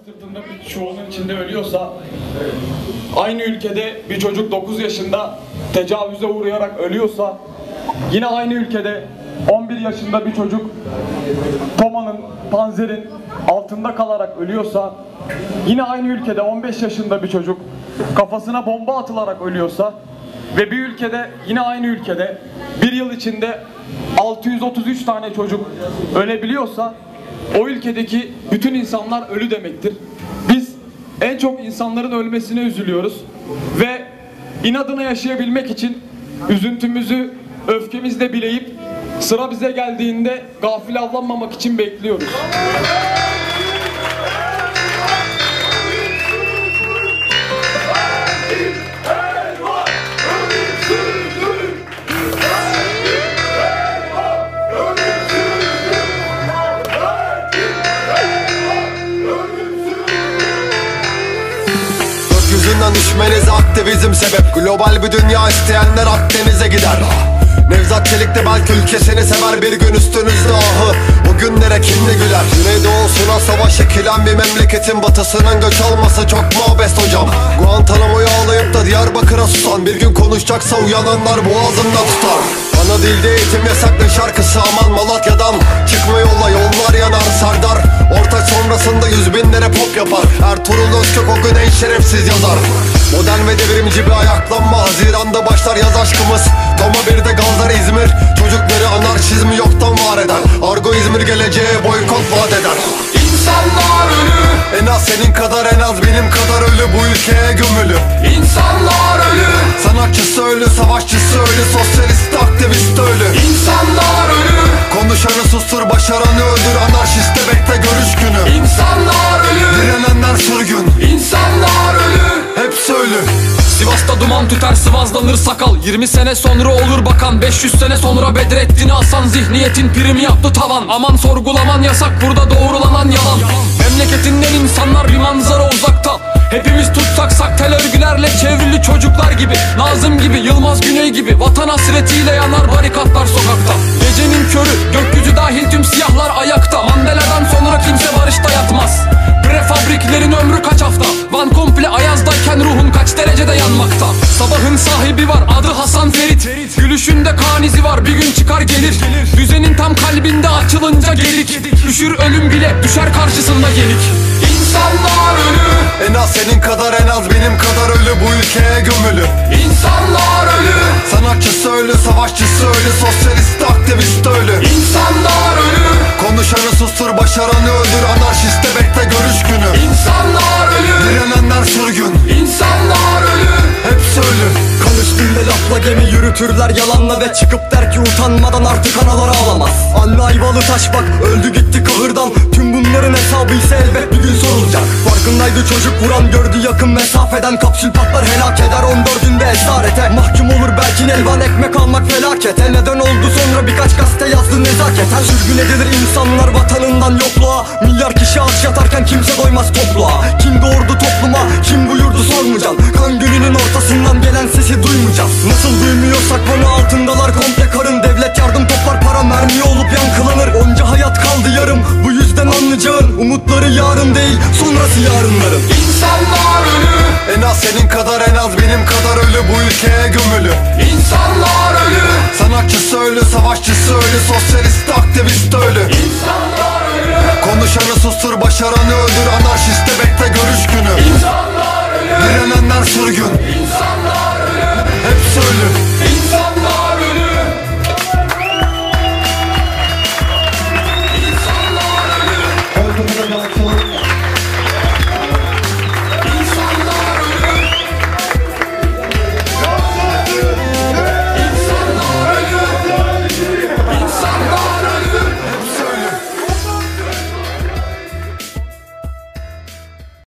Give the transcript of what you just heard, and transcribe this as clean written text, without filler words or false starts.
sırtında bir çuvalın içinde ölüyorsa, aynı ülkede bir çocuk 9 yaşında tecavüze uğrayarak ölüyorsa, yine aynı ülkede 11 yaşında bir çocuk Toma'nın, Panzer'in altında kalarak ölüyorsa, yine aynı ülkede 15 yaşında bir çocuk kafasına bomba atılarak ölüyorsa ve bir ülkede, yine aynı ülkede bir yıl içinde 633 tane çocuk ölebiliyorsa, o ülkedeki bütün insanlar ölü demektir. Biz en çok insanların ölmesine üzülüyoruz ve inadına yaşayabilmek için üzüntümüzü öfkemizle bileyip sıra bize geldiğinde gafil avlanmamak için bekliyoruz. Gökyüzünden düşmenize aktivizm sebep. Global bir dünya isteyenler Akdeniz'e gider. Nevzat Çelik de belki ülkesini sever, bir gün üstünüzde ahı. O günlere kimle güler? Güneydoğusuna savaş ekilen bir memleketin batısının göç alması çok mu abest hocam? Guantanamo'yu ağlayıp da Diyarbakır'a susan, bir gün konuşacaksa uyananlar boğazında tutar. Ana dilde eğitim yasaklı şarkısı aman Malatya'dan. Çıkma yolla, yollar yanar Serdar. Ortaç sonrasında 100 binlere pop yapar. Ertuğrul Özkök o gün en şerefsiz yazar. Modern ve devrimci bir ayaklanma, Haziran'da başlar yaz aşkımız. Toma 1'de gazlar İzmir, çocukları anarşizmi yoktan var eder. Argo İzmir geleceğe boykot vaat eder. İnsanlar ölü, En az senin kadar, en az benim kadar ölü bu ülkeye gömülü. İnsanlar ölü, Sanatçısı ölü, savaşçısı ölü, sosyalist aktivist ölü. İnsanlar ölü, Konuşanı sustur, başaranı öldür, anarşiste bekle görüş günü. İnsanlar ölü, Direnenler sürgün, İnsanlar ölü. hepsi ölü. Sivas'ta duman tüter, sıvazlanır sakal. 20 sene sonra olur bakan, 500 sene sonra Bedrettin'i asan. Zihniyetin primi yaptı tavan. Aman sorgulaman yasak, burada doğrulanan yalan. Memleketinden insanlar bir manzara uzakta. Hepimiz tutsak tel örgülerle çevrili çocuklar gibi. Nazım gibi, Yılmaz Güney gibi. Vatan hasretiyle yanar barikatlar sokakta. Gecenin körü, gökyüzü dahil tüm siyahlar ayakta. Mandela'dan sonra kimse barışta yatmaz. Prefabriklerin ömrü kaç hafta? Van komple ayazdayken ruhun kaç derecede yanmakta? Sabahın sahibi var, adı Hasan Ferit. Gülüşünde kan izi var, bir gün çıkar gelir. Düzenin tam kalbinde açılınca gelik. Üşür ölüm bile, düşer karşısında gelik. İnsanlar ölü, En az senin kadar, en az benim kadar ölü bu ülkeye gömülü. İnsanlar ölü, Sanatçısı ölü, savaşçısı ölü, sosyalist aktivist ölü. İnsanlar ölü, Konuşanı sustur, başaranı öldür, anarşiste bekle görüş günü. İnsanlar ölü, Direnenler sürgün, İnsanlar ölü. hepsi ölü. Kan üstünde lafla gemi yürütürler yalanla ve çıkıp der ki utanmadan artık analar ağlamaz. Anne Ayvalı taş bak öldü gitti kahırdan. Tüm bunların hesabı ise elbet bir gün sorulacak. Farkındaydı çocuk vuran, gördü yakın mesafeden. Kapsül patlar helak eder 14'ünde esarete. Mahkum olur belki elvan, ekmek almak felakete. Neden oldu sonra birkaç gazete yazdı nezaketen. Sürgün edilir insanlar vatanından yokluğa. Milyar kişi aç yatarken kimse doymaz topluğa. Kim doğurdu topluma, kim buyurdu sormayacaksın. Kan gölünün ortasından gelen sesi duymayacağız. Nasıl duymuyorsak konu altındalar komple karın. Devlet yardım toplar, para mermi olup yankılanır. Onca hayat kaldı yarım, bu yüzden anlayacağın umutları yarın değil, sonrası yarınların. İnsanlar ölü, En az senin kadar, en az benim kadar ölü bu ülkeye gömülü. İnsanlar ölü, Sanatçısı ölü, savaşçısı ölü, sosyalist aktivist ölü. İnsanlar ölü, Konuşanı sustur, başaranı öldür, anarşist